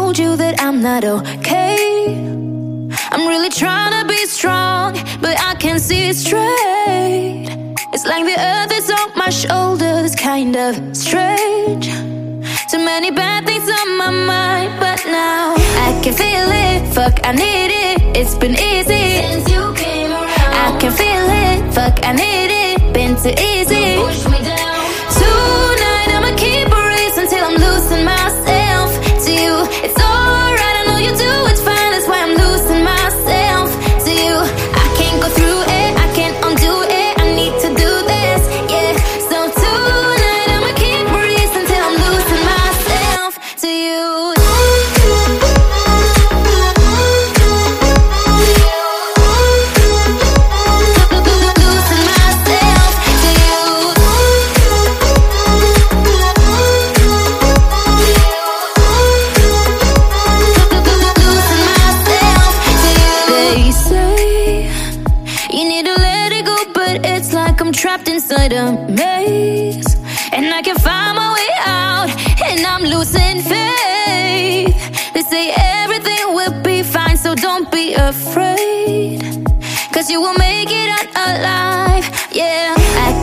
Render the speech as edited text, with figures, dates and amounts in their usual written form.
told you that I'm not okay. I'm really trying to be strong, but I can't see it straight. It's like the earth is on my shoulders, kind of strange. Too many bad things on my mind, but now I can feel it. Fuck, I need it. It's been easy since you came around. I can feel it. Fuck, I need it. Been too easy. Don't push me down. Tonight I'ma keep a race until I'm losing myself to you. It's alright, I know you do. It's fine, that's why I'm losing myself to you. I can't go through it, I can't undo it. I need to do this, yeah. So tonight I'ma keep a race until I'm losing myself to you. Trapped inside a maze, and I can find my way out, and I'm losing faith. They say everything will be fine, so don't be afraid, 'cause you will make it out alive. Yeah, I